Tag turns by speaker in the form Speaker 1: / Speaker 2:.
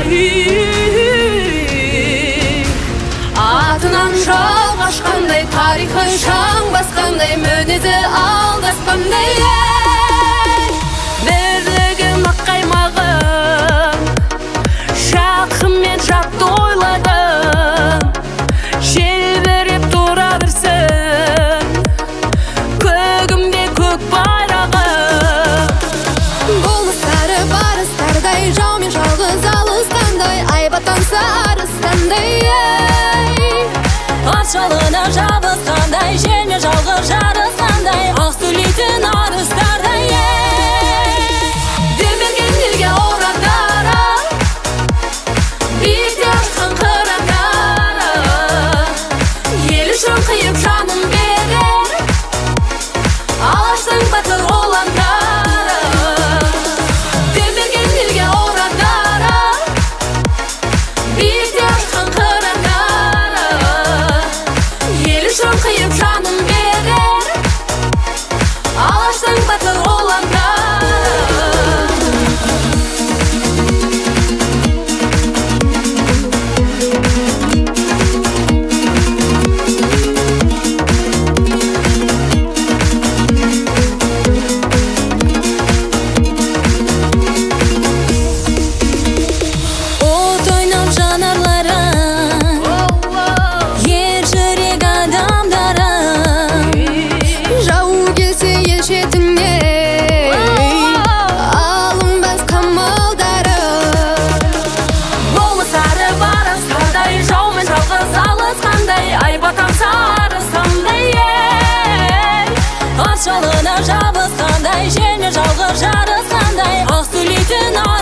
Speaker 1: Атынан жау қашқандай, тарихы шаң басқандай, мінезі алдаспандай. Бірлігім ақ қаймағым, жақынмен жатты ойладым. Желбіреп тұра берсін көгімде көк байрағым. Болмыстары барыстардай, жаумен жалғыз алысқандай, айбаттанса арыстандай.
Speaker 2: Ат жалына жабысқандай, желмен жалғыз жарысқандай, ақ сөйлейтін арыстардай.
Speaker 1: Дем берген елге орадары, биікте ұшқан қырандары, ел үшін қиып жанын берер алаштың батыр ұландары. Дем берген елге орадары, биікте ұшқан қырандары, ел үшін қиып жанын берер алаштың батыр ұландары.
Speaker 2: От ойнап жанарларым, ер жүрек адамдарым.
Speaker 1: Жау келсе ел шетіне, алынбас қамалдарым. Болмыстары барыстардай, жаумен жалғыз алысқандай, айбаттанса арыстандай.
Speaker 2: Ат жалына жабысқандай, желмен жалғыз жарысқандай, ақ сөйлейтін